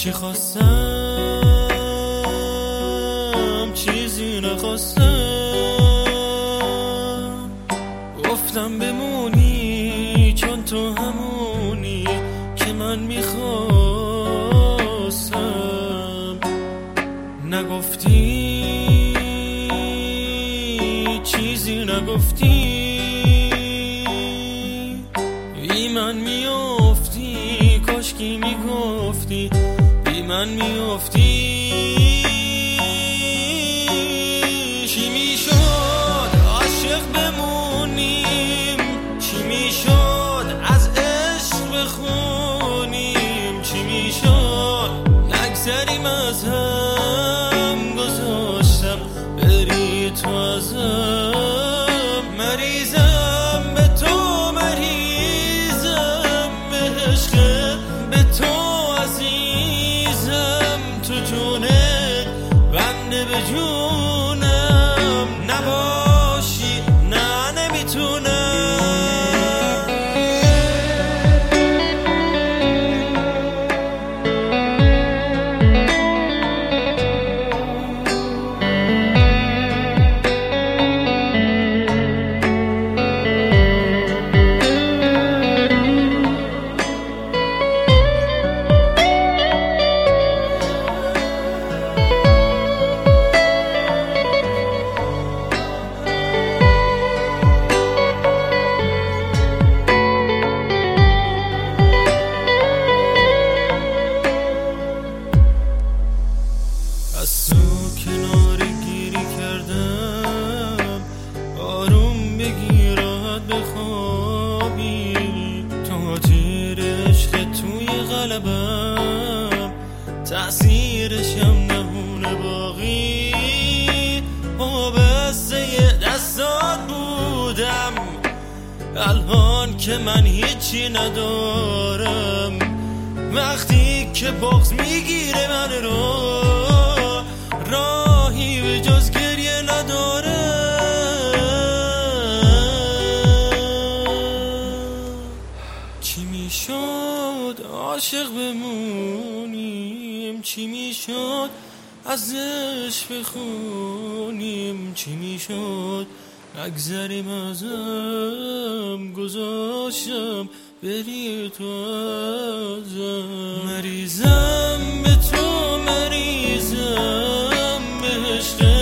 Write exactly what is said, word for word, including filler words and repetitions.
چی خواستم چیزی نخواستم، گفتم بمونی چون تو همونی که من میخواستم. نگفتی چیزی نگفتی، بی من میافتی، کاشکی میگفتی بی من میافتی. چی میشد عاشق بمونیم، چی میشد از عشق بخونیم، چی میشد نگذریم از هم، گذاشتم بری تو ازم. مریضم به تو، مریضم به عشق به تو عزیزم، تو جونت بنده به جونم، نباشی نه نمیتونم. از تو کنار گیری کردم، آروم بگی راحت بخوابی، تو تیر عشق توی قلبم، تأثیرشم نمونه باقی. وابسته دستات بودم، الان که من هیچی ندارم، وقتی که بغض میگیره من رو، راهی به جز گریه نداره. چی میشد عاشق بمونیم، چی میشد از عشق بخونیم، چی میشد نگذریم ازم، گذاشتم بری تو ازم. مریضم به تو، مریضم به عشق